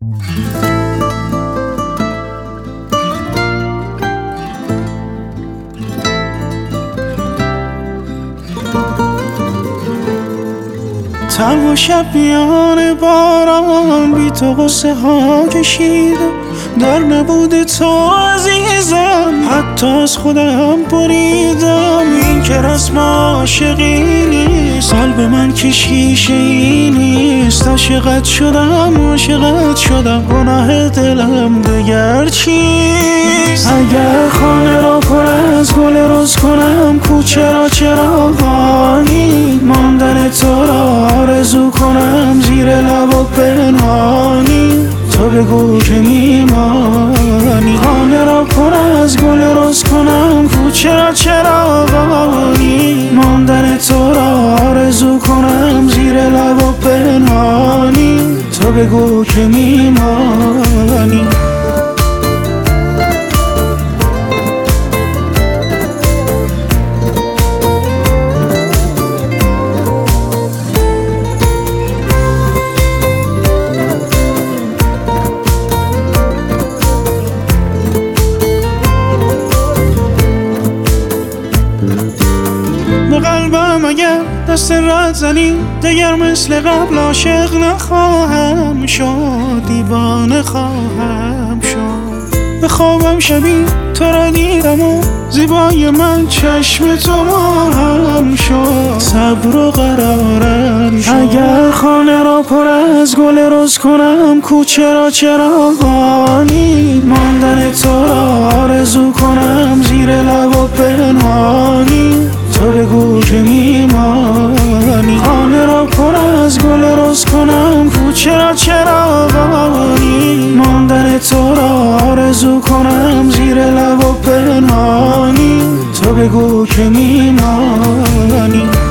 تنها شب میان باران بی تو غصه ها کشیدم، در نبود تو عزیزم حتی از خودم بریدم. این که رسم عاشقی نیست، قلب من که شیشه ای نیست. عاشقت شدم گناه دلم دگر چیست؟ اگر خانه را پر از گل رز کنم، کوچه را چراغانی، ماندن تو را آرزو کنم زیر لب و پنهانی. تو بگو که میمانی. خانه را پر از گل رز کنم، کوچه را چراغانی، ماندن تو را آرزو کنم زیر لب و پنهانی. تو بگو که میمانی. به قلبم اگر دست رد زنی، دیگر مثل قبل عاشق نخواهم شد، دیوانه خواهم شد. به خوابم شبی تو را دیدم و زیبای من چشم تو ماهم شد، صبر و قرارم شد. اگر خانه را پر از گل رز کنم، کوچه را چراغانی، ماندن تو را آرزو کنم زیر لب و پنهانی. تو بگو که میمانی. خانه را پر از گل رز کنم، کوچه را چراغانی، ماندن تو را آرزو کنم زیر لب و پنهانی. تو بگو که میمانی.